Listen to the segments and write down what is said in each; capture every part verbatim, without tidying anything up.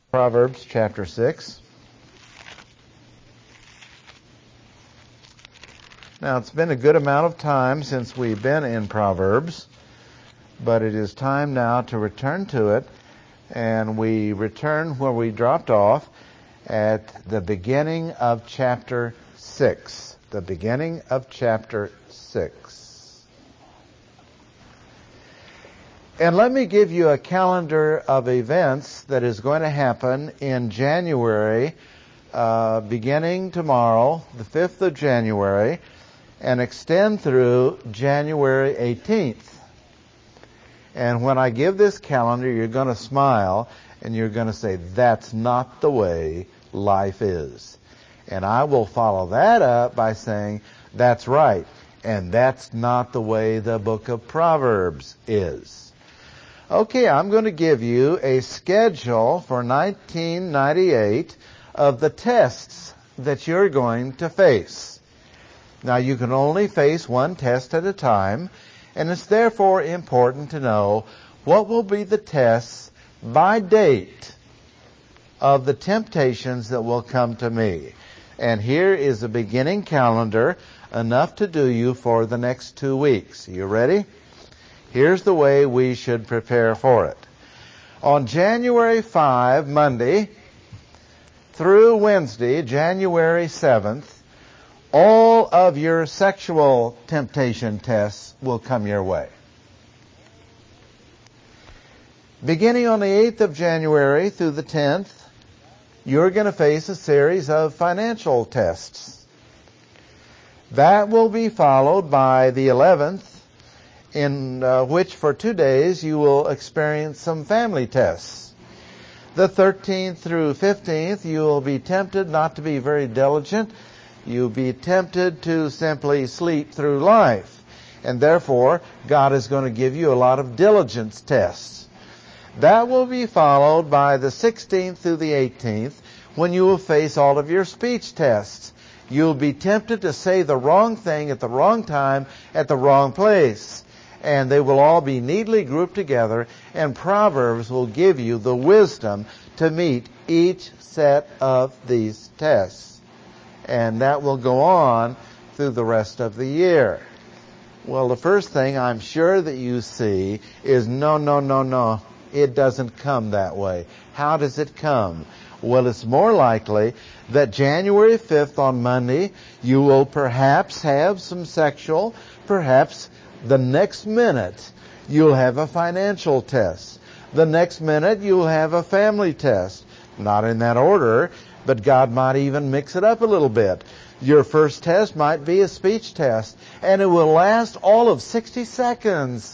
Proverbs chapter six. Now, it's been a good amount of time since we've been in Proverbs, but it is time now to return to it, and we return where we dropped off at the beginning of chapter six. The beginning of chapter six. And let me give you a calendar of events that is going to happen in January, uh, beginning tomorrow, the fifth of January, and extend through January eighteenth. And when I give this calendar, you're going to smile and you're going to say, that's not the way life is. And I will follow that up by saying, that's right, and that's not the way the book of Proverbs is. Okay, I'm going to give you a schedule for nineteen ninety-eight of the tests that you're going to face. Now, you can only face one test at a time, and it's therefore important to know what will be the tests by date of the temptations that will come to me. And here is a beginning calendar, enough to do you for the next two weeks. Are you ready? Here's the way we should prepare for it. On January fifth, Monday, through Wednesday, January seventh, all of your sexual temptation tests will come your way. Beginning on the eighth of January through the tenth, you're going to face a series of financial tests. That will be followed by the eleventh, in uh, which for two days you will experience some family tests. The thirteenth through fifteenth, you will be tempted not to be very diligent. You'll be tempted to simply sleep through life. And therefore, God is going to give you a lot of diligence tests. That will be followed by the sixteenth through the eighteenth, when you will face all of your speech tests. You'll be tempted to say the wrong thing at the wrong time at the wrong place. And they will all be neatly grouped together, and Proverbs will give you the wisdom to meet each set of these tests. And that will go on through the rest of the year. Well, the first thing I'm sure that you see is no, no, no, no. It doesn't come that way. How does it come? Well, it's more likely that January fifth on Monday, you will perhaps have some sexual, perhaps the next minute you'll have a financial test. The next minute you'll have a family test. Not in that order, but God might even mix it up a little bit. Your first test might be a speech test, and it will last all of sixty seconds.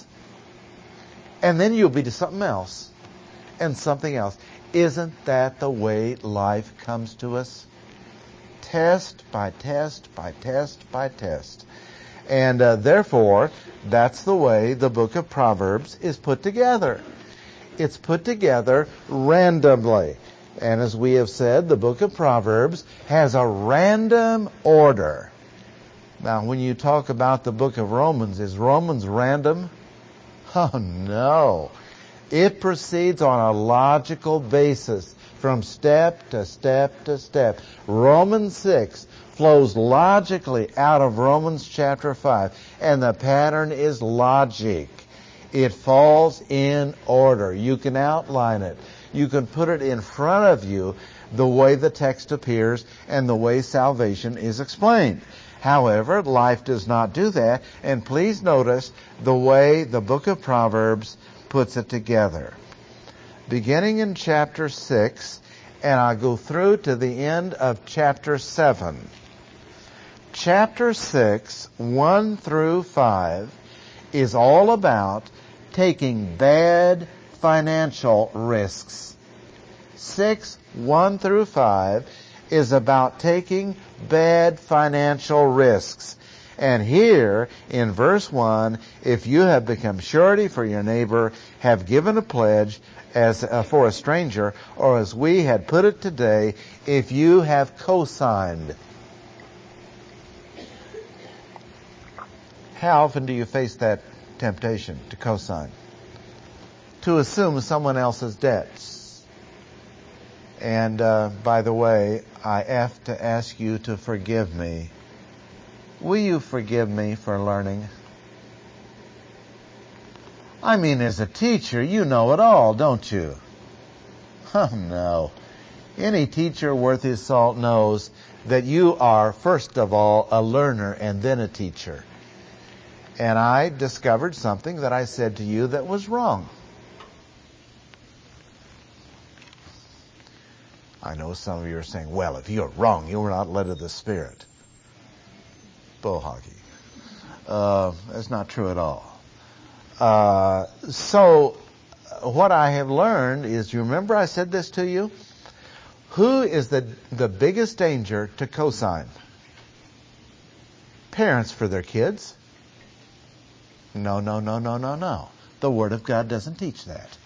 And then you'll be to something else, and something else. Isn't that the way life comes to us? Test by test by test by test. And uh, therefore, that's the way the book of Proverbs is put together. It's put together randomly. And as we have said, the book of Proverbs has a random order. Now, when you talk about the book of Romans, is Romans random? Oh, no. It proceeds on a logical basis from step to step to step. Romans six flows logically out of Romans chapter five. And the pattern is logic. It falls in order. You can outline it. You can put it in front of you the way the text appears and the way salvation is explained. However, life does not do that. And please notice the way the book of Proverbs puts it together. Beginning in chapter six, and I'll go through to the end of chapter seven. Chapter six, one through five, is all about taking bad financial risks. six, one through five, is about taking bad financial risks. And here, in verse one, if you have become surety for your neighbor, have given a pledge as uh, for a stranger, or as we had put it today, if you have co-signed. How often do you face that temptation to co-sign? To assume someone else's debts. And uh, by the way, I have to ask you to forgive me. Will you forgive me for learning? I mean, as a teacher, you know it all, don't you? Oh, no. Any teacher worth his salt knows that you are, first of all, a learner and then a teacher. And I discovered something that I said to you that was wrong. I know some of you are saying, well, if you're wrong, you were not led of the Spirit. Bull hockey. Uh, that's not true at all. Uh, so, what I have learned is, you remember I said this to you? Who is the, the biggest danger to cosign? Parents for their kids. No, no, no, no, no, no. The Word of God doesn't teach that.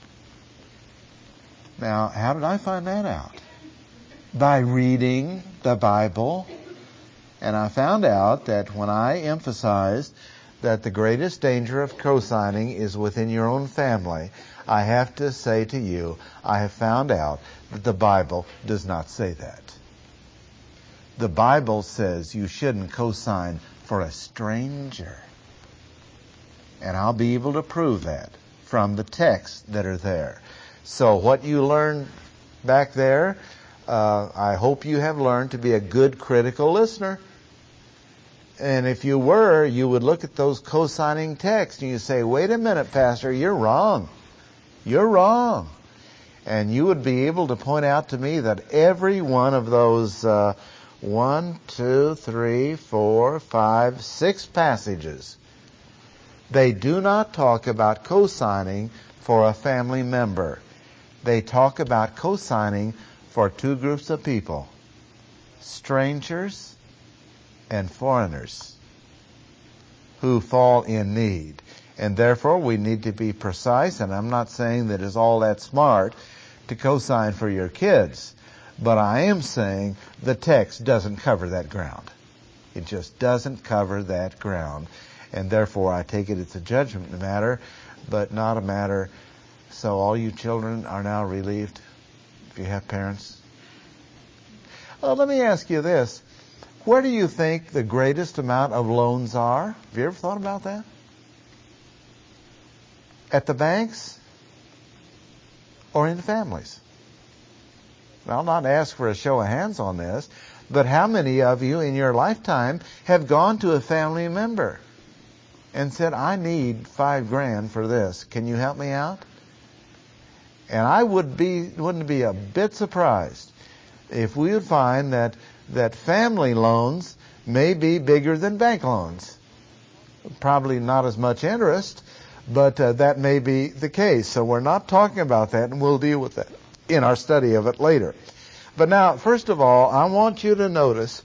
Now, how did I find that out? By reading the Bible. And I found out that when I emphasized that the greatest danger of co-signing is within your own family, I have to say to you, I have found out that the Bible does not say that. The Bible says you shouldn't co-sign for a stranger. And I'll be able to prove that from the texts that are there. So what you learned back there, uh, I hope you have learned to be a good critical listener. And if you were, you would look at those co-signing texts and you say, wait a minute, Pastor, you're wrong. You're wrong. And you would be able to point out to me that every one of those uh, one, two, three, four, five, six passages, they do not talk about co-signing for a family member. They talk about co-signing for two groups of people, strangers and foreigners who fall in need. And therefore, we need to be precise, and I'm not saying that it's all that smart to co-sign for your kids, but I am saying the text doesn't cover that ground. It just doesn't cover that ground. And therefore, I take it it's a judgment matter, but not a matter. So all you children are now relieved, if you have parents. Well, let me ask you this. Where do you think the greatest amount of loans are? Have you ever thought about that? At the banks or in families? Well, I'll not ask for a show of hands on this, but how many of you in your lifetime have gone to a family member and said, I need five grand for this. Can you help me out? And I would be, wouldn't be a bit surprised if we would find that that family loans may be bigger than bank loans. Probably not as much interest, but uh, that may be the case. So we're not talking about that, and we'll deal with that in our study of it later. But now, first of all, I want you to notice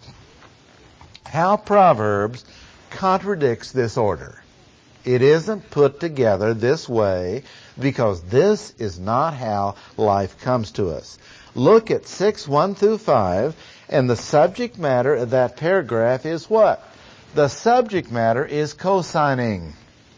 how Proverbs contradicts this order. It isn't put together this way because this is not how life comes to us. Look at six, one through five, and the subject matter of that paragraph is what? The subject matter is co-signing.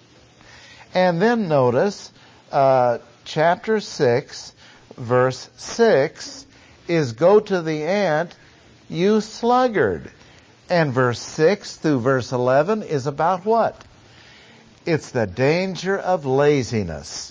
And then notice, uh, chapter six, verse six, is go to the ant, you sluggard. And verse six through verse eleven is about what? It's the danger of laziness.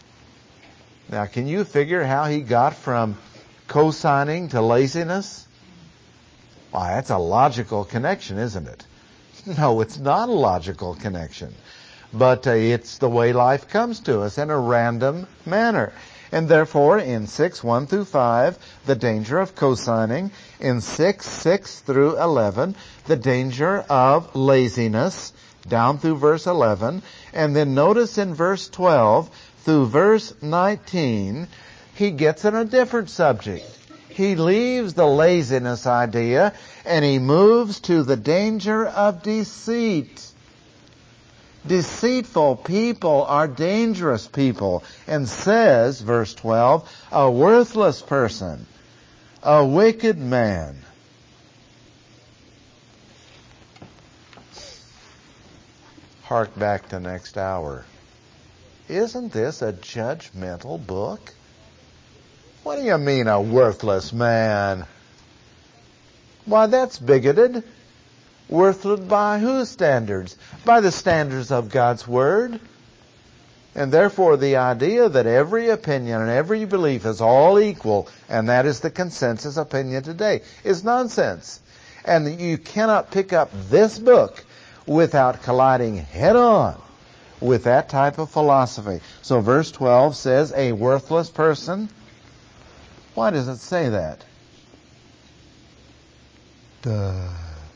Now, can you figure how he got from co-signing to laziness? Why, that's a logical connection, isn't it? No, it's not a logical connection. But uh, it's the way life comes to us in a random manner. And therefore, in six, one through five, the danger of co-signing. In six, six through eleven, the danger of laziness, down through verse eleven. And then notice in verse twelve through verse nineteen, he gets in a different subject. He leaves the laziness idea and he moves to the danger of deceit. Deceitful people are dangerous people. And says, verse twelve, a worthless person, a wicked man. Hark back to next hour. Isn't this a judgmental book? What do you mean, a worthless man? Why, that's bigoted. Worthless by whose standards? By the standards of God's Word. And therefore the idea that every opinion and every belief is all equal, and that is the consensus opinion today, is nonsense. And you cannot pick up this book without colliding head-on with that type of philosophy. So verse twelve says, a worthless person. Why does it say that? Duh.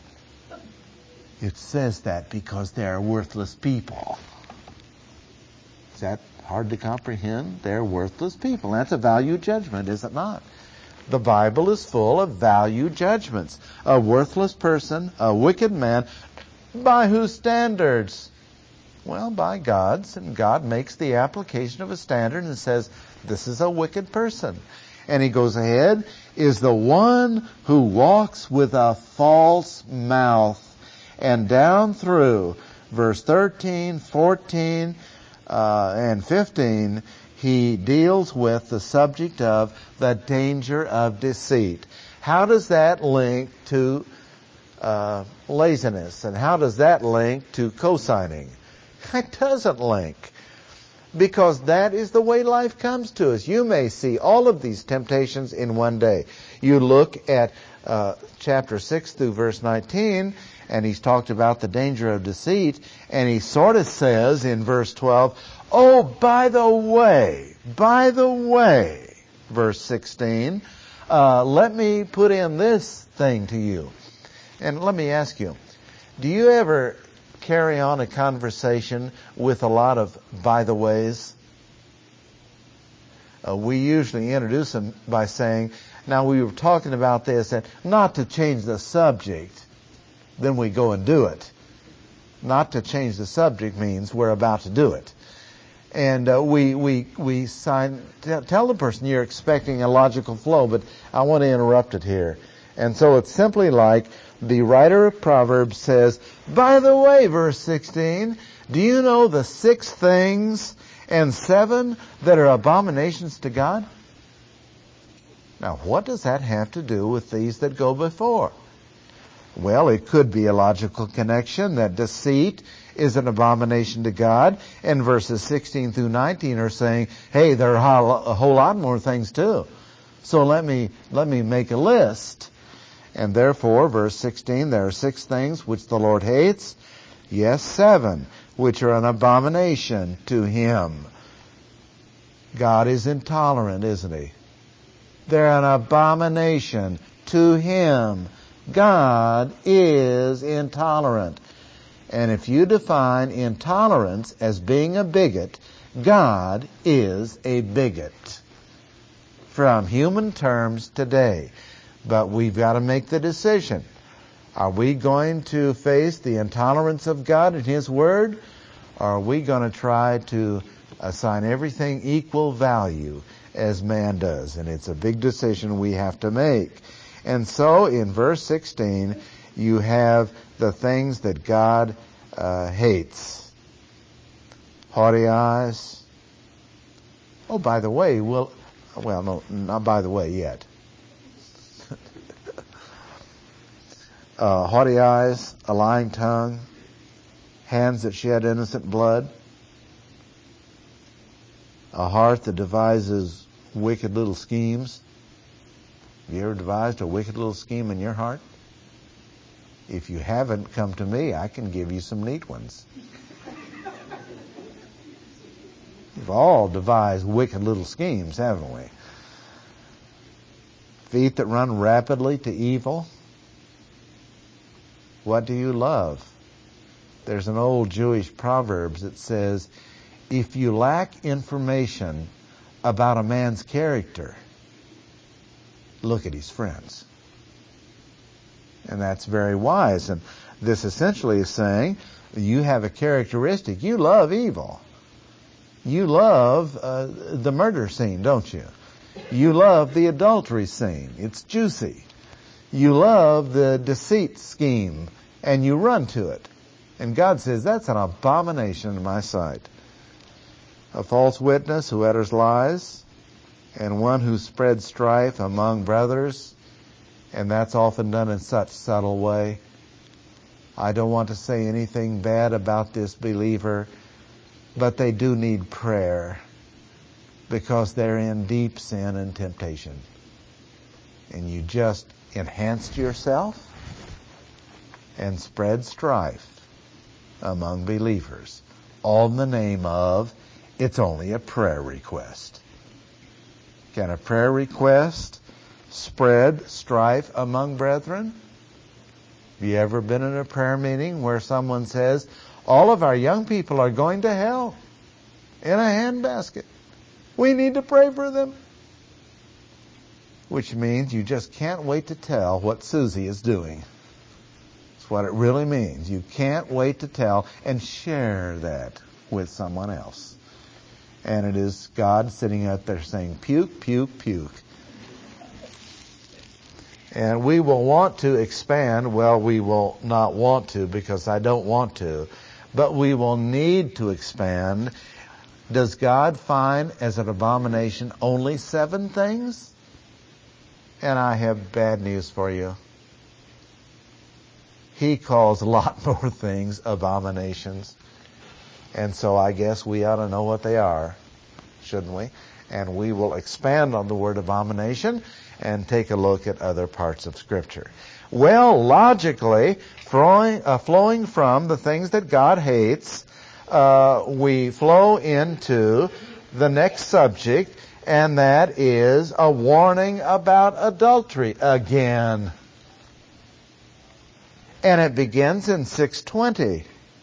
It says that because they are worthless people. Is that hard to comprehend? They're worthless people. That's a value judgment, is it not? The Bible is full of value judgments. A worthless person, a wicked man, by whose standards? Well, by God's, and God makes the application of a standard and says, this is a wicked person. And he goes ahead, is the one who walks with a false mouth. And down through verse thirteen, fourteen, uh, and fifteen, he deals with the subject of the danger of deceit. How does that link to uh, laziness? And how does that link to co-signing? It doesn't link. Because that is the way life comes to us. You may see all of these temptations in one day. You look at uh, chapter six through verse nineteen, and he's talked about the danger of deceit, and he sort of says in verse twelve, oh, by the way, by the way, verse sixteen, uh, let me put in this thing to you. And let me ask you, do you ever carry on a conversation with a lot of by the ways? Uh, we usually introduce them by saying, now we were talking about this, and not to change the subject, then we go and do it. Not to change the subject means we're about to do it. And uh, we we we sign, t- tell the person you're expecting a logical flow, but I want to interrupt it here. And so it's simply like the writer of Proverbs says, by the way, verse sixteen, do you know the six things and seven that are abominations to God? Now, what does that have to do with these that go before? Well, it could be a logical connection that deceit is an abomination to God, and verses sixteen through nineteen are saying, hey, there are a whole lot more things too. So let me let me make a list. And therefore, verse sixteen, there are six things which the Lord hates. Yes, seven, which are an abomination to Him. God is intolerant, isn't He? They're an abomination to Him. God is intolerant. And if you define intolerance as being a bigot, God is a bigot. From human terms today. But we've got to make the decision. Are we going to face the intolerance of God and His Word? Or are we going to try to assign everything equal value as man does? And it's a big decision we have to make. And so in verse sixteen, you have the things that God uh, hates. Haughty eyes. Oh, by the way, well, well, no, not by the way yet. Uh, haughty eyes, a lying tongue, hands that shed innocent blood, a heart that devises wicked little schemes. Have you ever devised a wicked little scheme in your heart? If you haven't, come to me. I can give you some neat ones. We've all devised wicked little schemes, haven't we? Feet that run rapidly to evil. What do you love? There's an old Jewish proverb that says, if you lack information about a man's character, look at his friends. And that's very wise. And this essentially is saying, you have a characteristic. You love evil. You love uh, the murder scene, don't you? You love the adultery scene. It's juicy. You love the deceit scheme, and you run to it. And God says, that's an abomination in my sight. A false witness who utters lies, and one who spreads strife among brothers, and that's often done in such subtle way. I don't want to say anything bad about this believer, but they do need prayer because they're in deep sin and temptation. And you just enhanced yourself and spread strife among believers, all in the name of it's only a prayer request. Can a prayer request spread strife among brethren? Have you ever been in a prayer meeting where someone says, all of our young people are going to hell in a handbasket. We need to pray for them. Which means you just can't wait to tell what Susie is doing. That's what it really means. You can't wait to tell and share that with someone else. And it is God sitting out there saying, puke, puke, puke. And we will want to expand. Well, we will not want to because I don't want to. But we will need to expand. Does God find as an abomination only seven things? And I have bad news for you. He calls a lot more things abominations. And so I guess we ought to know what they are, shouldn't we? And we will expand on the word abomination and take a look at other parts of Scripture. Well, logically, flowing, uh, flowing from the things that God hates, uh, we flow into the next subject, and that is a warning about adultery again. And it begins in six twenty.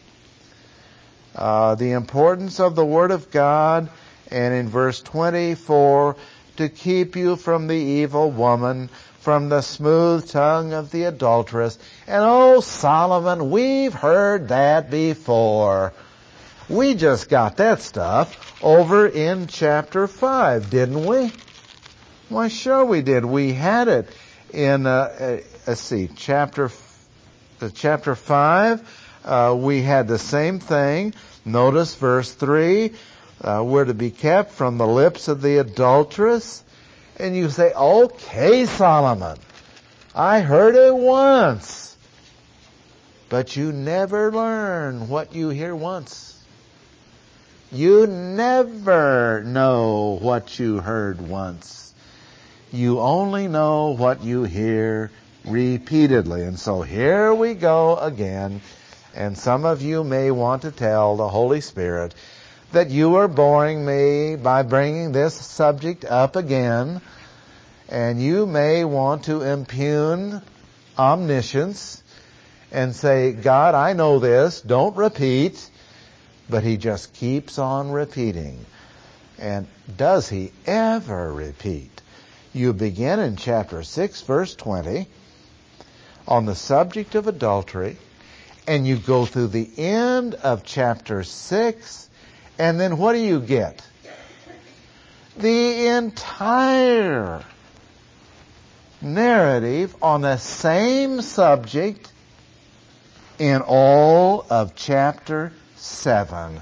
Uh, the importance of the Word of God, and in verse twenty-four, to keep you from the evil woman, from the smooth tongue of the adulteress. And oh, Solomon, we've heard that before. We just got that stuff over in chapter five, didn't we? Why, sure we did. We had it in, uh, uh, let's see, chapter, uh, chapter five. Uh, we had the same thing. Notice verse three. Uh, we're to be kept from the lips of the adulteress. And you say, okay, Solomon, I heard it once. But you never learn what you hear once. You never know what you heard once. You only know what you hear repeatedly. And so here we go again. And some of you may want to tell the Holy Spirit that you are boring me by bringing this subject up again. And you may want to impugn omniscience and say, God, I know this, don't repeat. But he just keeps on repeating. And does he ever repeat? You begin in chapter six, verse twenty, on the subject of adultery, and you go through the end of chapter six, and then what do you get? The entire narrative on the same subject in all of chapter seven.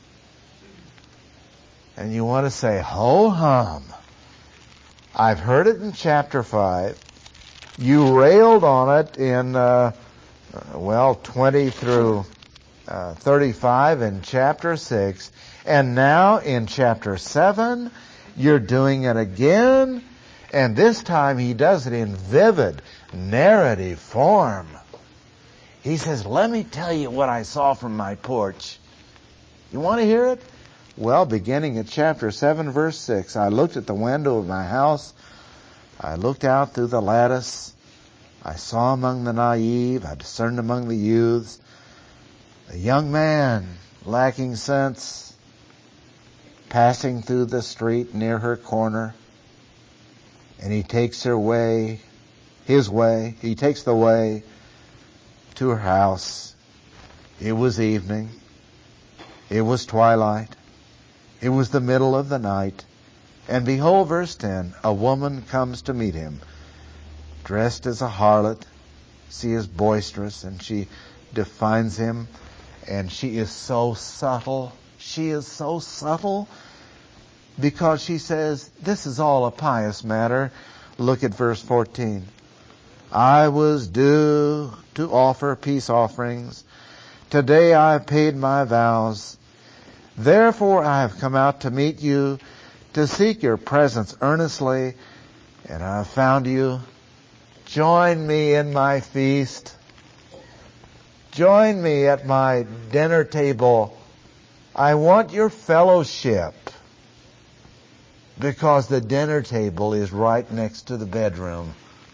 And you want to say, ho hum. I've heard it in chapter five. You railed on it in, uh, well, twenty through uh, thirty-five in chapter six. And now in chapter seven, you're doing it again. And this time he does it in vivid narrative form. He says, let me tell you what I saw from my porch. You want to hear it? Well, beginning at chapter seven, verse six, I looked at the window of my house. I looked out through the lattice. I saw among the naive, I discerned among the youths, a young man lacking sense, passing through the street near her corner. And he takes her way, his way, he takes the way to her house. It was evening. It was twilight. It was the middle of the night. And behold, verse ten, a woman comes to meet him, dressed as a harlot. She is boisterous, and she defines him. And she is so subtle. She is so subtle because she says, this is all a pious matter. Look at verse fourteen. I was due to offer peace offerings. Today I have paid my vows. Therefore I have come out to meet you, to seek your presence earnestly, and I have found you. Join me in my feast. Join me at my dinner table. I want your fellowship, because the dinner table is right next to the bedroom.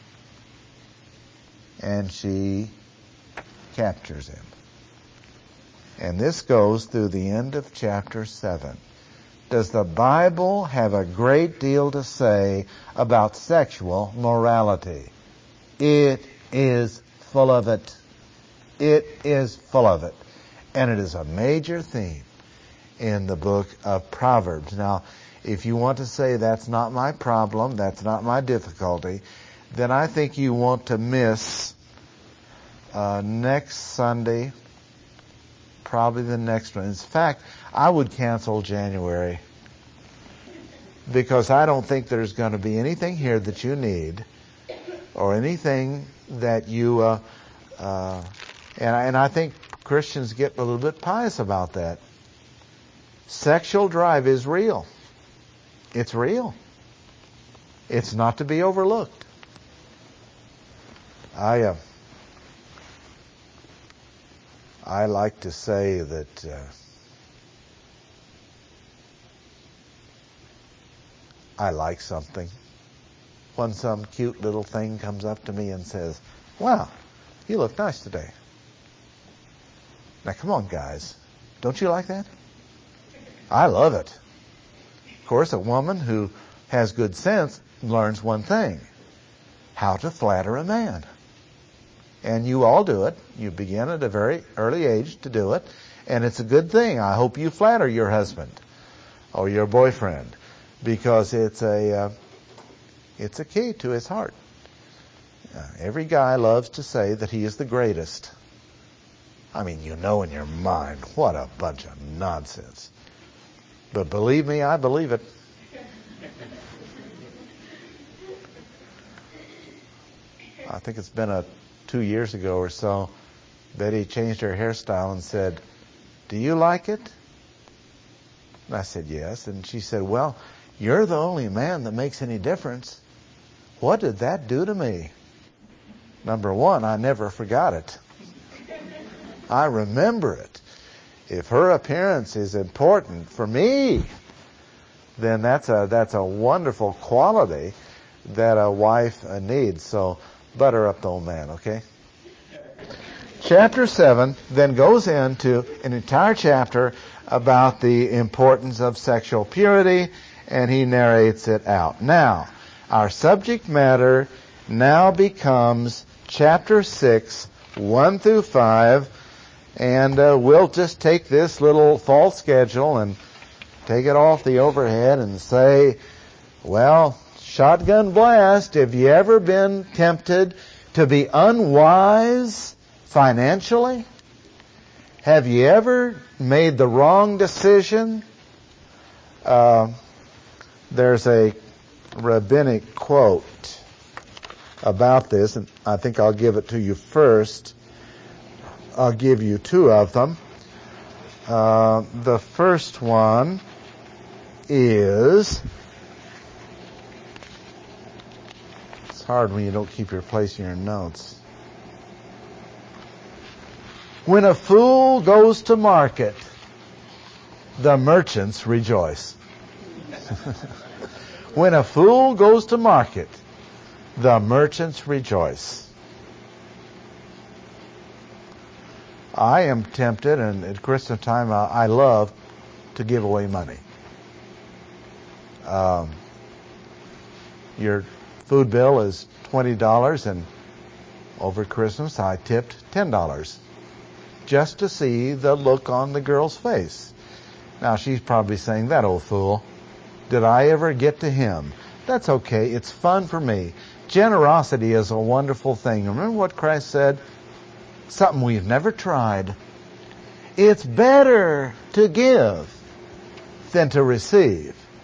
And she captures him. And this goes through the end of chapter seven. Does the Bible have a great deal to say about sexual morality? It is full of it. It is full of it. And it is a major theme in the book of Proverbs. Now, if you want to say that's not my problem, that's not my difficulty, then I think you want to miss uh, next Sunday, probably the next one. In fact, I would cancel January, because I don't think there's going to be anything here that you need, or anything that you, uh, uh, and, I, and I think Christians get a little bit pious about that. Sexual drive is real. It's real. It's not to be overlooked. I, uh, I like to say that uh, I like something when some cute little thing comes up to me and says, wow, you look nice today. Now come on, guys. Don't you like that? I love it. Of course, a woman who has good sense learns one thing: how to flatter a man. And you all do it. You begin at a very early age to do it. And it's a good thing. I hope you flatter your husband or your boyfriend, because it's a uh, it's a key to his heart. Uh, every guy loves to say that he is the greatest. I mean, you know in your mind, what a bunch of nonsense. But believe me, I believe it. I think it's been a two years ago or so, Betty changed her hairstyle and said, do you like it? And I said, yes. And she said, well, you're the only man that makes any difference. What did that do to me? Number one, I never forgot it. I remember it. If her appearance is important for me, then that's a that's a wonderful quality that a wife needs. So butter up the old man, okay? Chapter seven then goes into an entire chapter about the importance of sexual purity, and he narrates it out. Now, our subject matter now becomes chapter six, one through five, and uh, we'll just take this little fall schedule and take it off the overhead and say, well, shotgun blast, have you ever been tempted to be unwise financially? Have you ever made the wrong decision? Uh, there's a rabbinic quote about this, and I think I'll give it to you first. I'll give you two of them. Uh, the first one is, it's hard when you don't keep your place in your notes. When a fool goes to market, the merchants rejoice. When a fool goes to market, the merchants rejoice. I am tempted, and at Christmas time, I, I love to give away money. Um, your food bill is twenty dollars, and over Christmas I tipped ten dollars just to see the look on the girl's face. Now she's probably saying, that old fool, did I ever get to him? That's okay. It's fun for me. Generosity is a wonderful thing. Remember what Christ said? Something we've never tried. It's better to give than to receive.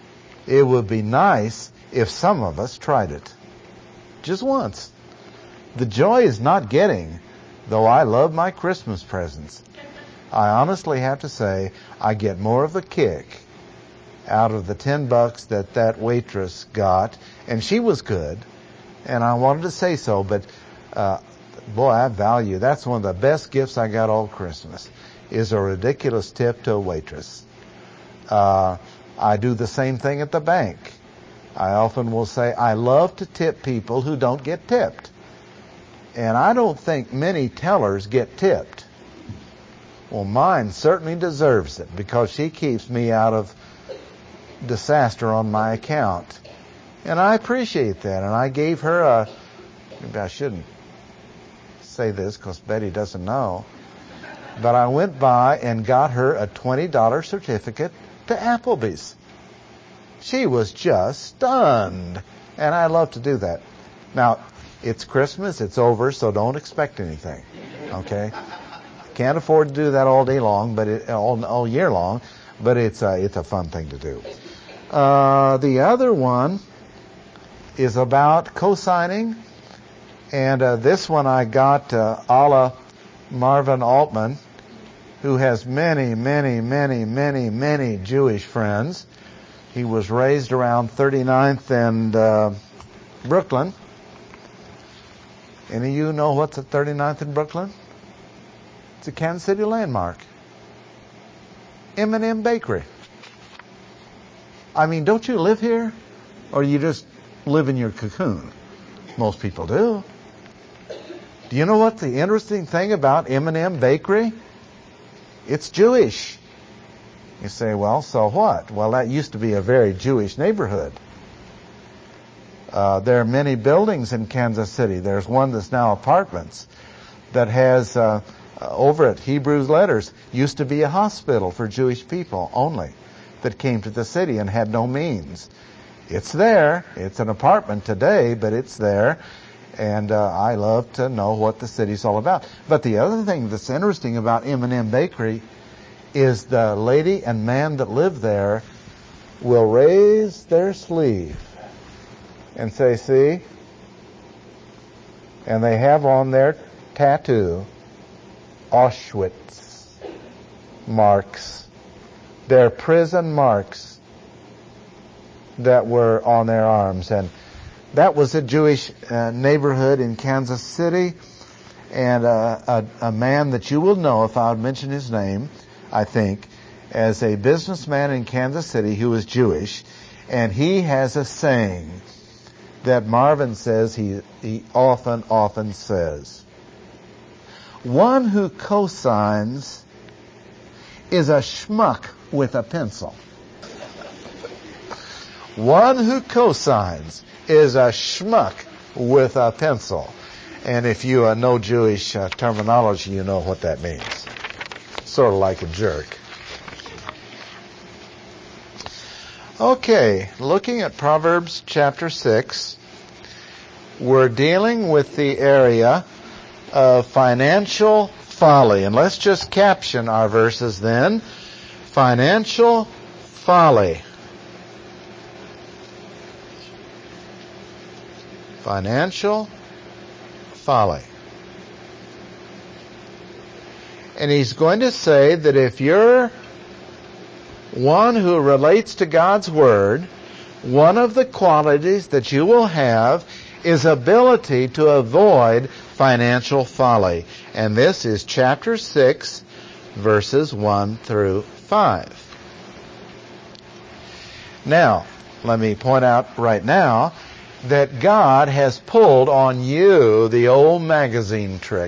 It would be nice if some of us tried it. Just once. The joy is not getting, though I love my Christmas presents. I honestly have to say I get more of a kick out of the ten bucks that that waitress got, and she was good, and I wanted to say so, but uh, boy, I value, that's one of the best gifts I got all Christmas, is a ridiculous tip to a waitress. Uh, I do the same thing at the bank. I often will say, I love to tip people who don't get tipped. And I don't think many tellers get tipped. Well, mine certainly deserves it because she keeps me out of disaster on my account. And I appreciate that. And I gave her a, maybe I shouldn't say this because Betty doesn't know, but I went by and got her a twenty dollars certificate to Applebee's. She was just stunned. And I love to do that. Now, it's Christmas, it's over, so don't expect anything. Okay? Can't afford to do that all day long, but it, all, all year long, but it's a, it's a fun thing to do. Uh, the other one is about co-signing, and uh, this one I got uh, a la Marvin Altman, who has many, many, many, many, many Jewish friends. He was raised around thirty-ninth and uh, Brooklyn. Any of you know what's at thirty-ninth and Brooklyn? It's a Kansas City landmark. M and M Bakery. I mean, don't you live here? Or you just live in your cocoon? Most people do. Do you know what the interesting thing about M and M Bakery? It's Jewish. You say, well, so what? Well, that used to be a very Jewish neighborhood. Uh, there are many buildings in Kansas City. There's one that's now apartments that has, uh, uh, over at Hebrews Letters, used to be a hospital for Jewish people only that came to the city and had no means. It's there. It's an apartment today, but it's there. And uh, I love to know what the city's all about. But the other thing that's interesting about M and M Bakery is the lady and man that live there will raise their sleeve and say, see? And they have on their tattoo Auschwitz marks. Their prison marks that were on their arms. And that was a Jewish uh, neighborhood in Kansas City. And uh, a, a man that you will know if I would mention his name, I think, as a businessman in Kansas City who is Jewish. And he has a saying that Marvin says he, he often, often says. One who cosigns is a schmuck with a pencil. One who cosigns is a schmuck with a pencil. And if you uh, know Jewish uh, terminology, you know what that means. Sort of like a jerk. Okay, looking at Proverbs chapter six, we're dealing with the area of financial folly. And let's just caption our verses then. Financial folly. Financial folly. And he's going to say that if you're one who relates to God's Word, one of the qualities that you will have is ability to avoid financial folly. And this is chapter six, verses one through five. Now, let me point out right now that God has pulled on you the old magazine trick.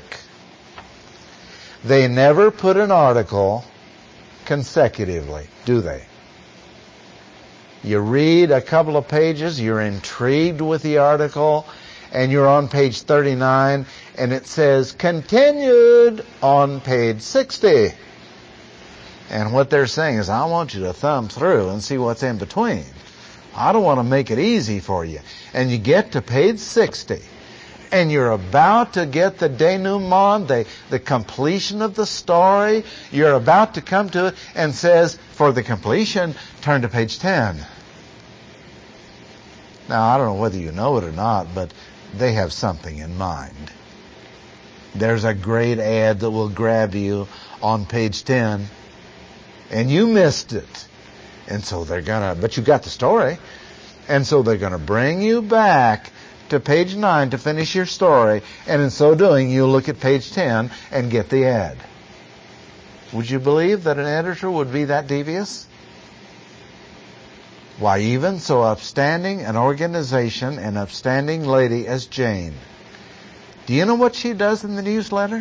They never put an article consecutively, do they? You read a couple of pages, you're intrigued with the article, and you're on page thirty-nine, and it says, continued on page sixty. And what they're saying is, I want you to thumb through and see what's in between. I don't want to make it easy for you. And you get to page sixty, and you're about to get the denouement, the, the completion of the story. You're about to come to it, and says, for the completion, turn to page ten. Now, I don't know whether you know it or not, but they have something in mind. There's a great ad that will grab you on page ten, and you missed it. And so they're gonna, but you got the story, and so they're gonna bring you back to page nine to finish your story, and in so doing, you'll look at page ten and get the ad. Would you believe that an editor would be that devious? Why, even so upstanding an organization, an upstanding lady as Jane. Do you know what she does in the newsletter?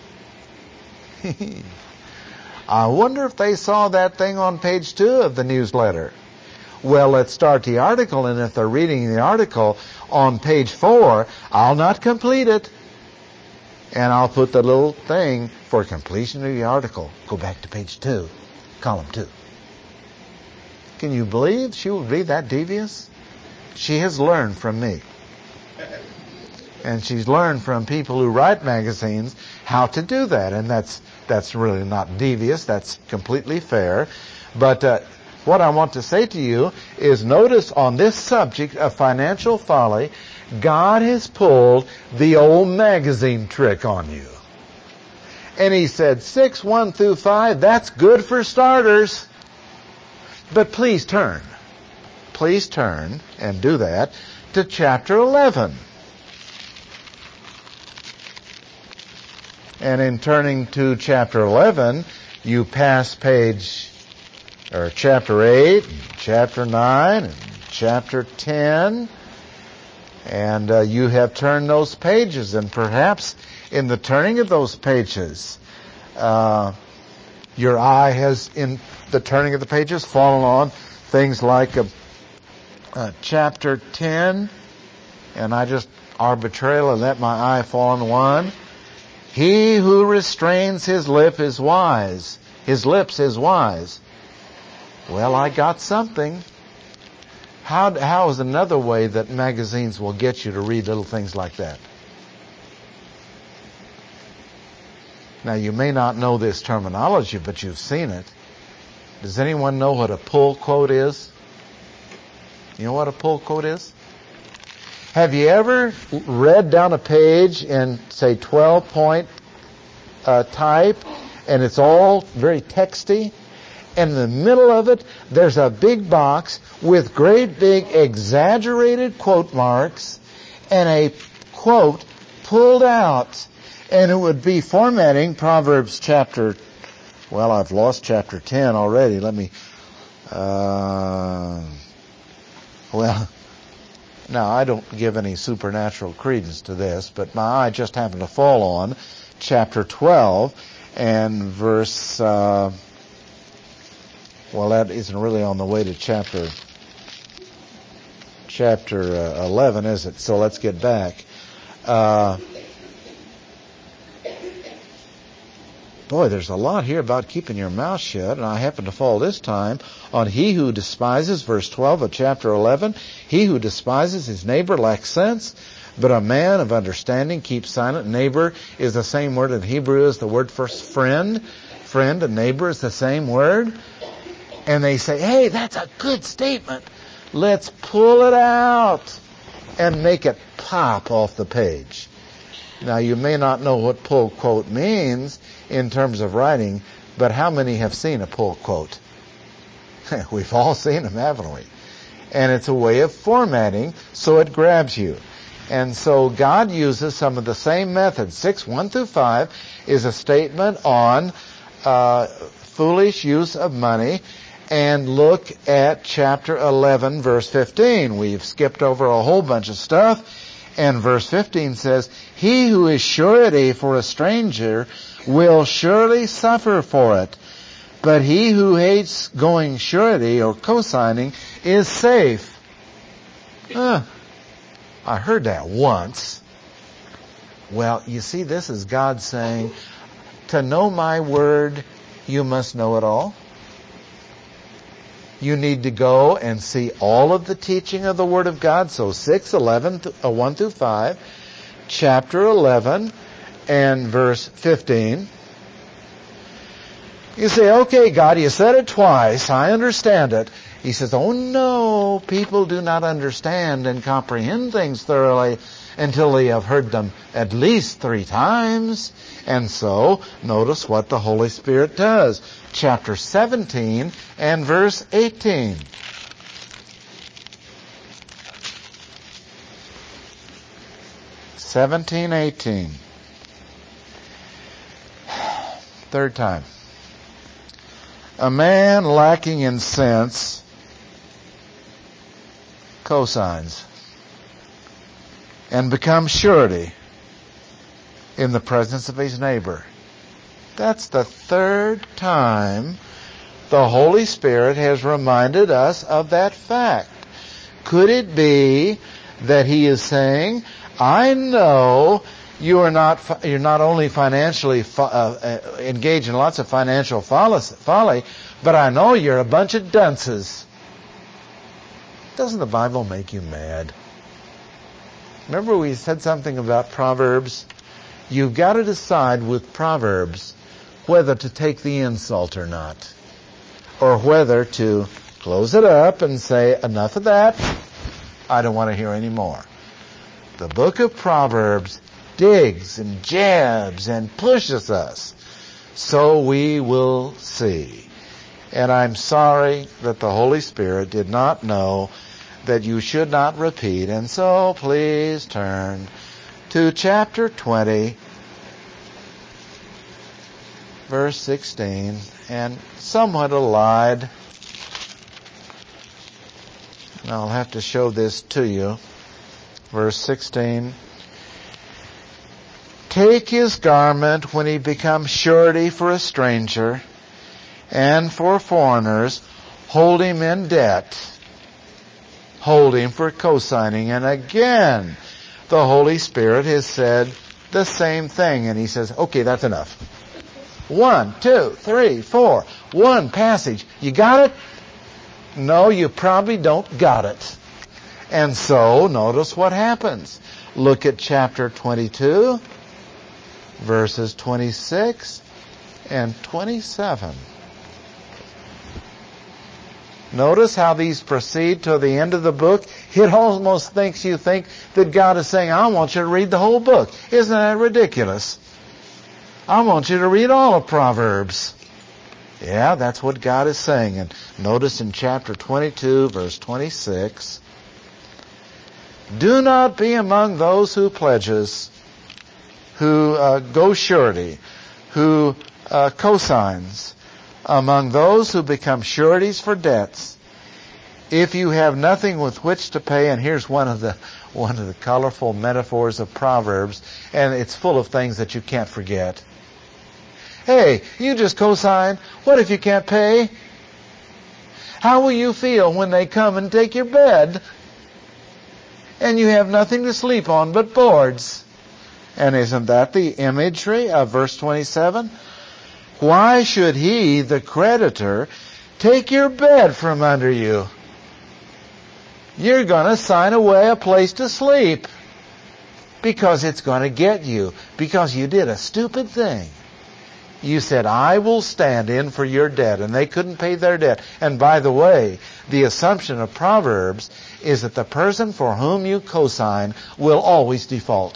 I wonder if they saw that thing on page two of the newsletter. Well, let's start the article, and if they're reading the article on page four, I'll not complete it. And I'll put the little thing for completion of the article. Go back to page two, column two. Can you believe she would be that devious? She has learned from me. And she's learned from people who write magazines how to do that. And that's that's really not devious. That's completely fair. But uh, what I want to say to you is, notice on this subject of financial folly, God has pulled the old magazine trick on you. And he said, six, one through five, that's good for starters. But please turn, please turn and do that to chapter eleven. And in turning to chapter eleven, you pass page, or chapter eight, chapter nine, and chapter ten. And uh, you have turned those pages, and perhaps in the turning of those pages, uh, your eye has, in the turning of the pages, fallen on things like uh, uh, chapter ten, and I just arbitrarily let my eye fall on one. He who restrains his lip is wise. His lips is wise. Well, I got something. How, how is another way that magazines will get you to read little things like that? Now, you may not know this terminology, but you've seen it. Does anyone know what a pull quote is? You know what a pull quote is? Have you ever read down a page in, say, twelve-point uh, type, and it's all very texty? And in the middle of it, there's a big box with great big exaggerated quote marks and a quote pulled out. And it would be formatting Proverbs chapter, well, I've lost chapter ten already. Let me, uh, well, now I don't give any supernatural credence to this, but my eye just happened to fall on chapter twelve and verse, uh, well, that isn't really on the way to chapter, chapter uh, eleven, is it? So let's get back. Uh, Boy, there's a lot here about keeping your mouth shut, and I happen to fall this time on he who despises, verse twelve of chapter eleven, he who despises his neighbor lacks sense, but a man of understanding keeps silent. Neighbor is the same word in Hebrew as the word for friend. Friend and neighbor is the same word. And they say, hey, that's a good statement. Let's pull it out and make it pop off the page. Now, you may not know what pull quote means in terms of writing, but how many have seen a pull quote? We've all seen them, haven't we? And it's a way of formatting so it grabs you. And so God uses some of the same methods. six, one through five is a statement on uh, foolish use of money. And look at chapter eleven, verse fifteen. We've skipped over a whole bunch of stuff. And verse fifteen says, he who is surety for a stranger will surely suffer for it. But he who hates going surety or co-signing is safe. Uh, I heard that once. Well, you see, this is God saying, to know my word, you must know it all. You need to go and see all of the teaching of the Word of God. So six, eleven, one through five, chapter eleven, and verse fifteen. You say, okay, God, you said it twice. I understand it. He says, oh no, people do not understand and comprehend things thoroughly until they have heard them at least three times. And so, notice what the Holy Spirit does. Chapter seventeen and verse eighteen. seventeen, eighteen. Third time. A man lacking in sense cosigns and becomes surety in the presence of his neighbor. That's the third time the Holy Spirit has reminded us of that fact. Could it be that he is saying, I know you are not, you're not only financially uh, engaged in lots of financial folly, but I know you're a bunch of dunces. Doesn't the Bible make you mad? Remember we said something about Proverbs? You've got to decide with Proverbs whether to take the insult or not. Or whether to close it up and say, enough of that. I don't want to hear any more. The book of Proverbs digs and jabs and pushes us. So we will see. And I'm sorry that the Holy Spirit did not know that you should not repeat. And so please turn to chapter twenty, verse sixteen, and somewhat allied. And I'll have to show this to you. Verse sixteen. Take his garment when he becomes surety for a stranger, and for foreigners, hold him in debt. Hold him for cosigning. And again, the Holy Spirit has said the same thing. And he says, okay, that's enough. One, two, three, four. One passage. You got it? No, you probably don't got it. And so, notice what happens. Look at chapter twenty-two, verses twenty-six and twenty-seven. Notice how these proceed to the end of the book. It almost thinks you think that God is saying, I want you to read the whole book. Isn't that ridiculous? I want you to read all of Proverbs. Yeah, that's what God is saying. And notice in chapter twenty-two, verse twenty-six, do not be among those who pledges, who uh, go surety, who uh, cosigns, among those who become sureties for debts. If you have nothing with which to pay, and here's one of the one of the colorful metaphors of Proverbs, and it's full of things that you can't forget. Hey, you just cosign. What if you can't pay? How will you feel when they come and take your bed and you have nothing to sleep on but boards? And isn't that the imagery of verse twenty-seven? Why should he, the creditor, take your bed from under you? You're going to sign away a place to sleep because it's going to get you, because you did a stupid thing. You said, I will stand in for your debt, and they couldn't pay their debt. And by the way, the assumption of Proverbs is that the person for whom you cosign will always default.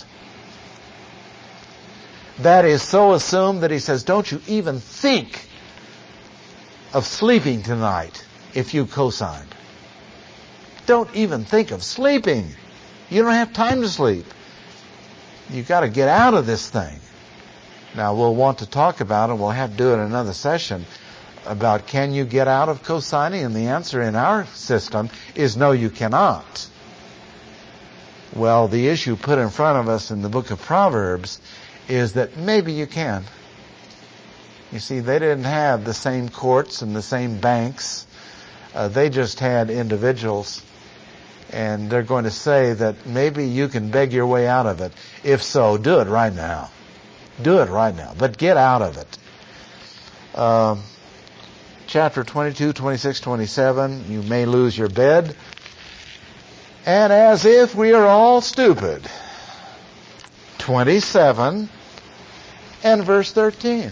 That is so assumed that he says, don't you even think of sleeping tonight if you cosigned. Don't even think of sleeping. You don't have time to sleep. You've got to get out of this thing. Now, we'll want to talk about it. We'll have to do it in another session about can you get out of cosigning? And the answer in our system is no, you cannot. Well, the issue put in front of us in the book of Proverbs is that maybe you can. You see, they didn't have the same courts and the same banks. Uh, they just had individuals. And they're going to say that maybe you can beg your way out of it. If so, do it right now. Do it right now. But get out of it. Um, chapter twenty-two, twenty-six, twenty-seven, you may lose your bed. And as if we are all stupid. twenty-seven and verse thirteen.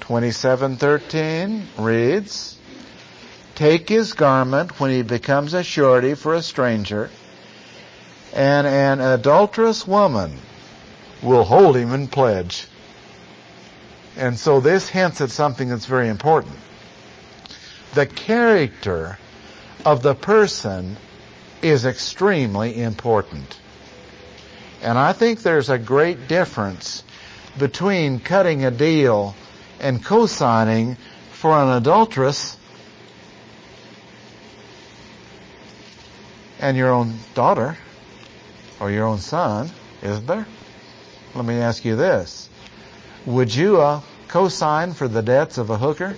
twenty-seven thirteen reads, take his garment when he becomes a surety for a stranger, and an adulterous woman will hold him in pledge. And so this hints at something that's very important. The character of the person is extremely important. And I think there's a great difference between cutting a deal and co-signing for an adulteress and your own daughter or your own son, isn't there? Let me ask you this. Would you uh, co-sign for the debts of a hooker?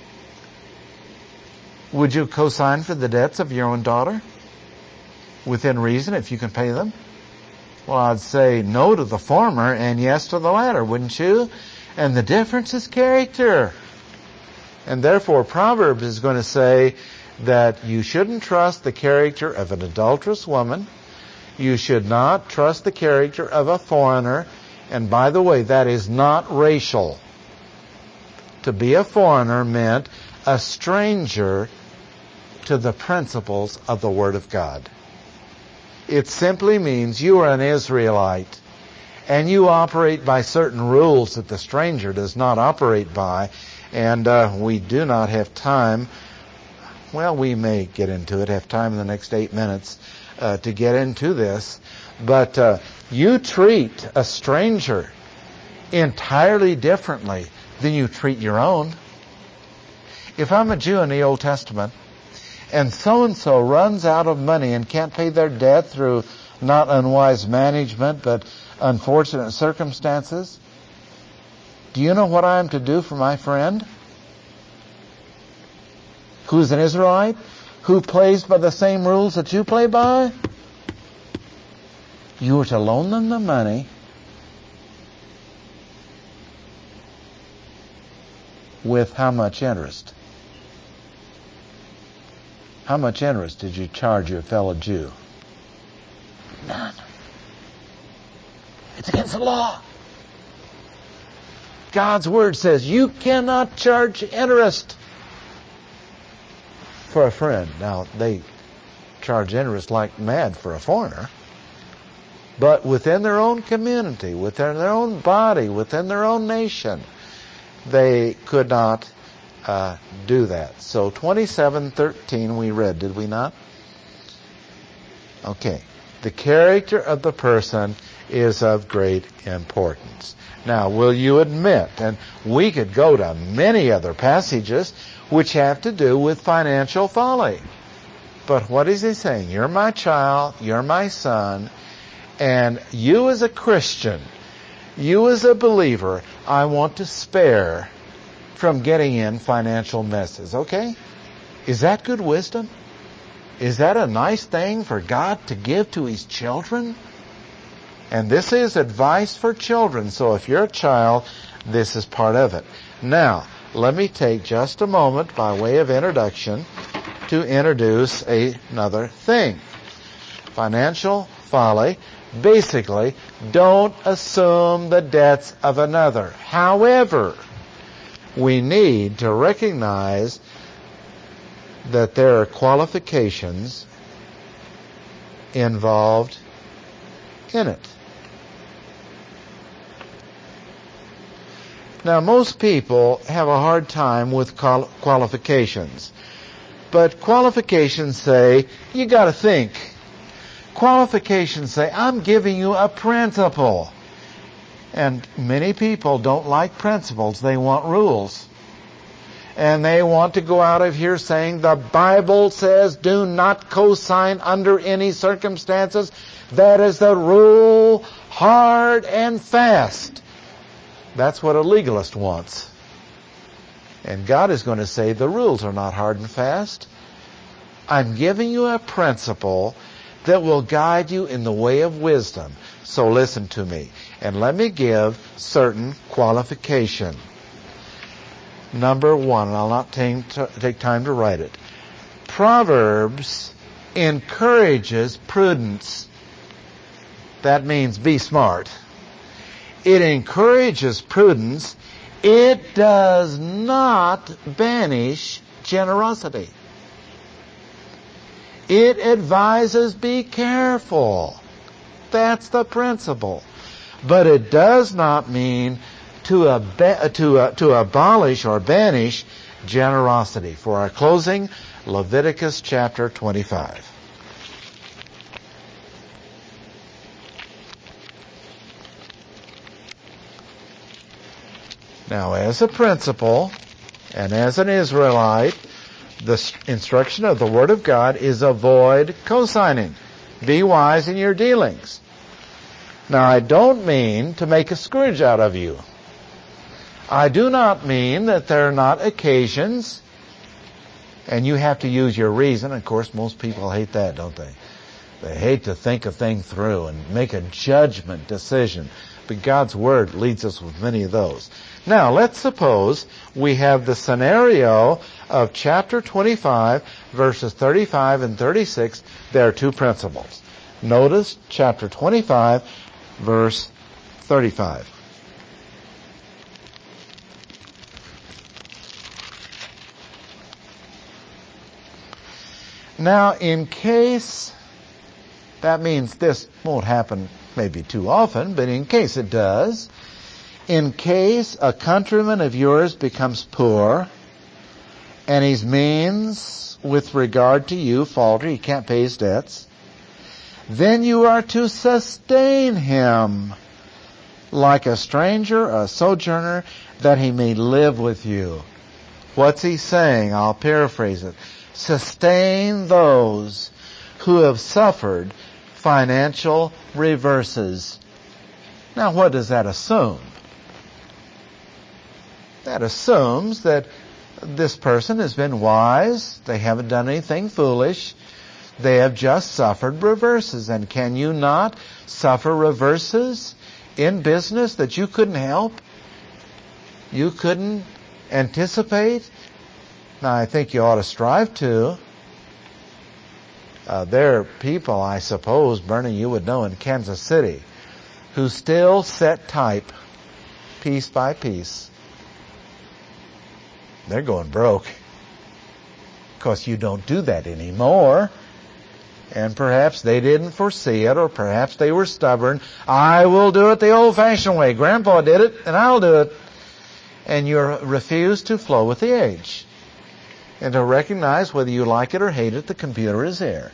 Would you co-sign for the debts of your own daughter? Within reason, if you can pay them? Well, I'd say no to the former and yes to the latter, wouldn't you? And the difference is character. And therefore, Proverbs is going to say that you shouldn't trust the character of an adulterous woman. You should not trust the character of a foreigner. And by the way, that is not racial. To be a foreigner meant a stranger to the principles of the Word of God. It simply means you are an Israelite and you operate by certain rules that the stranger does not operate by. And uh, we do not have time. Well, we may get into it, have time in the next eight minutes uh, to get into this. But uh, you treat a stranger entirely differently than you treat your own. If I'm a Jew in the Old Testament, and so-and-so runs out of money and can't pay their debt through not unwise management, but unfortunate circumstances, do you know what I am to do for my friend who's an Israelite, who plays by the same rules that you play by? You are to loan them the money with how much interest? How much interest did you charge your fellow Jew? None. It's against the law. God's Word says you cannot charge interest for a friend. Now, they charge interest like mad for a foreigner. But within their own community, within their own body, within their own nation, they could not uh, do that. So twenty-seven thirteen we read, did we not? Okay. The character of the person is of great importance. Now, will you admit, and we could go to many other passages which have to do with financial folly. But what is he saying? You're my child, you're my son, and you as a Christian, you as a believer, I want to spare from getting in financial messes. Okay? Is that good wisdom? Is that a nice thing for God to give to His children? And this is advice for children. So if you're a child, this is part of it. Now, let me take just a moment by way of introduction to introduce a, another thing. Financial folly. Basically, don't assume the debts of another. However, we need to recognize that there are qualifications involved in it. Now, most people have a hard time with qual- qualifications. But qualifications say, you got to think. Qualifications say, I'm giving you a principle. And many people don't like principles. They want rules. And they want to go out of here saying, the Bible says do not co-sign under any circumstances. That is the rule, hard and fast. That's what a legalist wants. And God is going to say the rules are not hard and fast. I'm giving you a principle that will guide you in the way of wisdom. So listen to me. And let me give certain qualification. Number one, and I'll not take, take time to write it. Proverbs encourages prudence. That means be smart. It encourages prudence It does not banish generosity. It advises be careful. That's the principle. But it does not mean to, ab- to, uh, to abolish or banish generosity. For our closing, Leviticus chapter twenty-five. Now, as a principle, and as an Israelite, the instruction of the Word of God is avoid cosigning. Be wise in your dealings. Now, I don't mean to make a Scrooge out of you. I do not mean that there are not occasions, and you have to use your reason. Of course, most people hate that, don't they? They hate to think a thing through and make a judgment decision. But God's Word leads us with many of those. Now, let's suppose we have the scenario of chapter twenty-five, verses thirty-five and thirty-six. There are two principles. Notice chapter twenty-five, verse thirty-five. Now, in case, that means this won't happen maybe too often, but in case it does, in case a countryman of yours becomes poor and his means with regard to you falter, he can't pay his debts, then you are to sustain him like a stranger, a sojourner, that he may live with you. What's he saying? I'll paraphrase it. Sustain those who have suffered financial reverses. Now, what does that assume? That assumes that this person has been wise. They haven't done anything foolish. They have just suffered reverses. And can you not suffer reverses in business that you couldn't help? You couldn't anticipate? Now, I think you ought to strive to. Uh, there are people, I suppose, Bernie, you would know in Kansas City, who still set type piece by piece. They're going broke. Of course, you don't do that anymore. And perhaps they didn't foresee it, or perhaps they were stubborn. I will do it the old-fashioned way. Grandpa did it, and I'll do it. And you refuse to flow with the age. And to recognize whether you like it or hate it, the computer is there.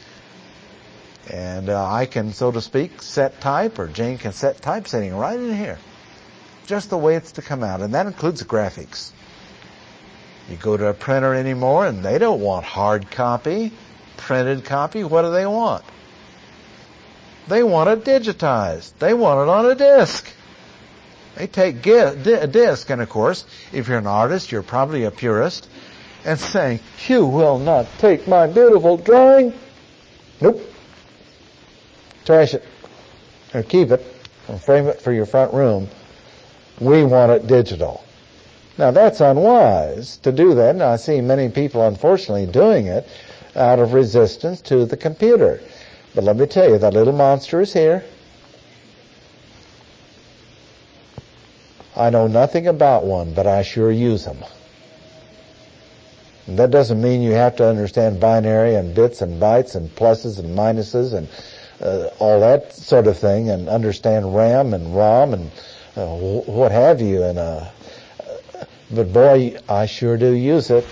And uh, I can, so to speak, set type, or Jane can set typesetting right in here. Just the way it's to come out. And that includes graphics. You go to a printer anymore, and they don't want hard copy, printed copy. What do they want? They want it digitized. They want it on a disc. They take a disc, and of course, if you're an artist, you're probably a purist, and saying, you will not take my beautiful drawing. Nope. Trash it. Or keep it, or frame it for your front room. We want it digital. Now, that's unwise to do that, and I see many people, unfortunately, doing it out of resistance to the computer. But let me tell you, that little monster is here. I know nothing about one, but I sure use them. And that doesn't mean you have to understand binary and bits and bytes and pluses and minuses and uh, all that sort of thing, and understand RAM and ROM and uh, what have you, and uh, but boy, I sure do use it.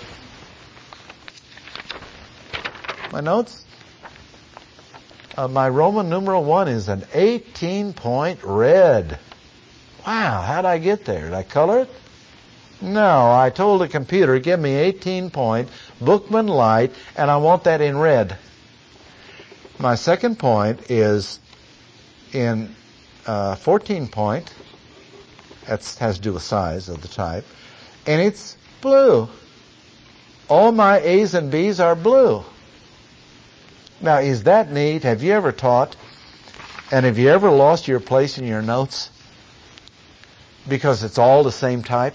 My notes? Uh, my Roman numeral one is an eighteen-point red. Wow, how'd I get there? Did I color it? No, I told the computer, give me eighteen-point Bookman Light, and I want that in red. My second point is in uh, fourteen-point. That has to do with size of the type. And it's blue. All my A's and B's are blue. Now, is that neat? Have you ever taught? And have you ever lost your place in your notes? Because it's all the same type?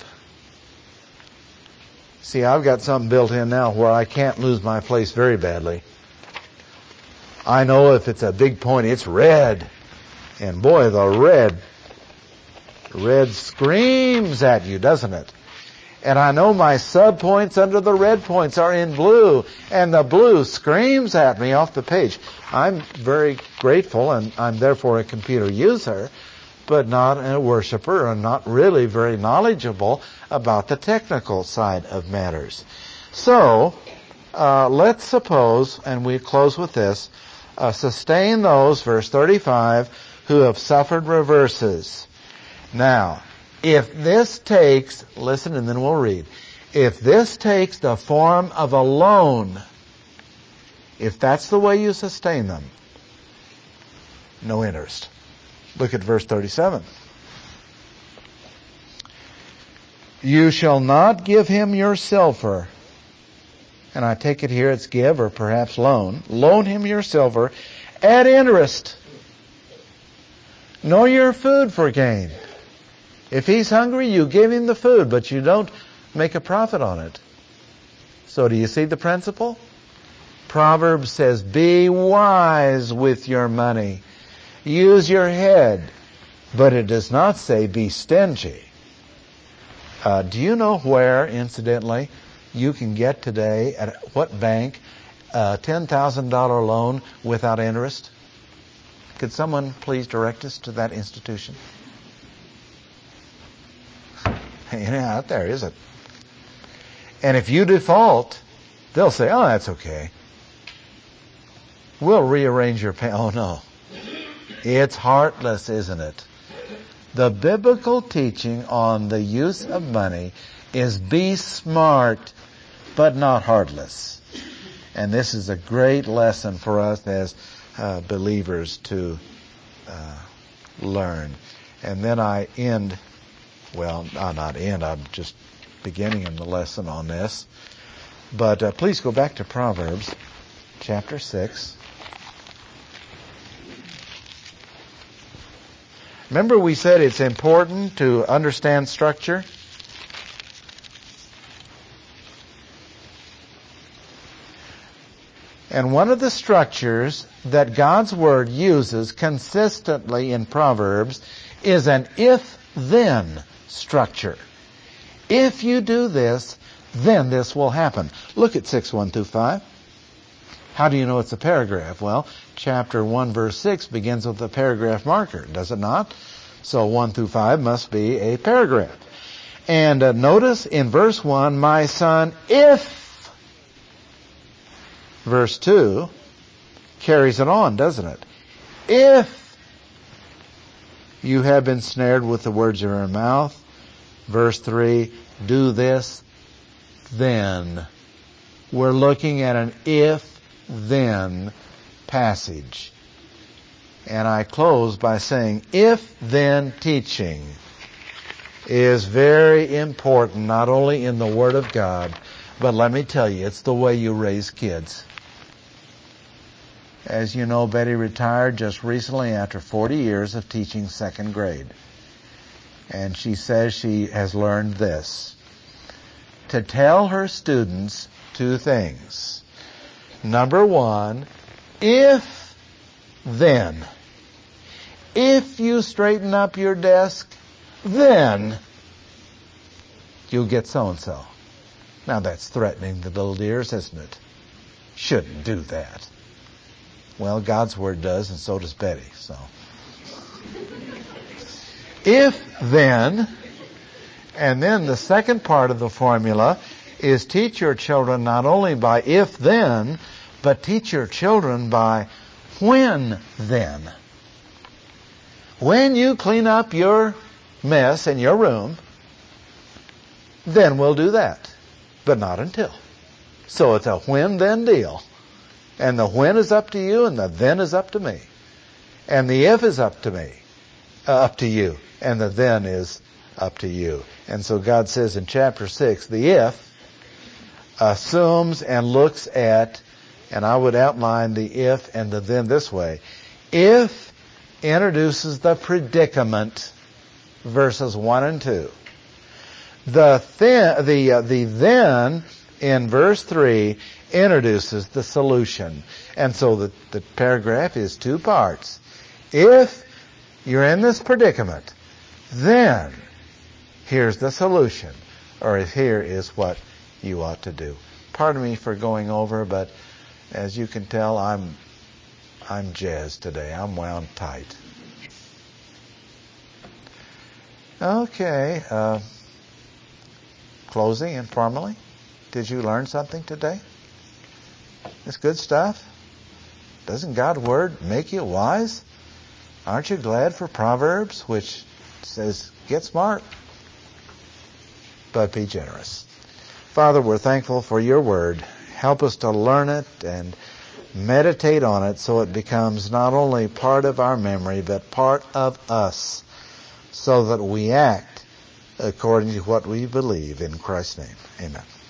See, I've got something built in now where I can't lose my place very badly. I know if it's a big point, it's red. And boy, the red Red screams at you, doesn't it? And I know my subpoints under the red points are in blue, and the blue screams at me off the page. I'm very grateful, and I'm therefore a computer user, but not a worshiper, and not really very knowledgeable about the technical side of matters. So, uh, let's suppose, and we close with this, uh, sustain those, verse thirty-five, who have suffered reverses. Now, if this takes, listen and then we'll read. If this takes the form of a loan, if that's the way you sustain them, no interest. Look at verse thirty-seven. You shall not give him your silver. And I take it here it's give or perhaps loan. Loan him your silver at interest. Nor your food for gain. If he's hungry, you give him the food, but you don't make a profit on it. So do you see the principle? Proverbs says, be wise with your money. Use your head. But it does not say be stingy. Uh, do you know where, incidentally, you can get today, at what bank, a ten thousand dollars loan without interest? Could someone please direct us to that institution? It ain't out there, is it? And if you default, they'll say, oh, that's okay. We'll rearrange your pay. Oh, no. It's heartless, isn't it? The biblical teaching on the use of money is be smart, but not heartless. And this is a great lesson for us as uh, believers to uh, learn. And then I end... Well, I'll not end. I'm just beginning in the lesson on this. But uh, please go back to Proverbs chapter six. Remember we said it's important to understand structure? And one of the structures that God's Word uses consistently in Proverbs is an if-then structure. If you do this, then this will happen. Look at six, one through five. How do you know it's a paragraph? Well, chapter one, verse six begins with a paragraph marker, does it not? So one through five must be a paragraph. And uh, notice in verse one, my son, if. Verse two carries it on, doesn't it? If you have been snared with the words of your mouth. Verse three, do this, then. We're looking at an if-then passage. And I close by saying, if-then teaching is very important, not only in the Word of God, but let me tell you, it's the way you raise kids. As you know, Betty retired just recently after forty years of teaching second grade. And she says she has learned this. To tell her students two things. Number one, if then. If you straighten up your desk, then you'll get so-and-so. Now that's threatening the little dears, isn't it? Shouldn't do that. Well, God's Word does, and so does Betty, so... If then, and then the second part of the formula is teach your children not only by if then, but teach your children by when then. When you clean up your mess in your room, then we'll do that. But not until. So it's a when then deal. And the when is up to you, and the then is up to me. And the if is up to me, uh, up to you. And the then is up to you. And so God says in chapter six, the if assumes and looks at, and I would outline the if and the then this way. If introduces the predicament, verses one and two. The then, the, uh, the then in verse three introduces the solution. And so the, the paragraph is two parts. If you're in this predicament, then here's the solution, or here is what you ought to do. Pardon me for going over, but as you can tell, I'm I'm jazzed today. I'm wound tight. Okay. Uh, closing informally. Did you learn something today? It's good stuff. Doesn't God's Word make you wise? Aren't you glad for Proverbs, which says, get smart, but be generous? Father, we're thankful for your Word. Help us to learn it and meditate on it so it becomes not only part of our memory, but part of us, so that we act according to what we believe. In Christ's name, amen.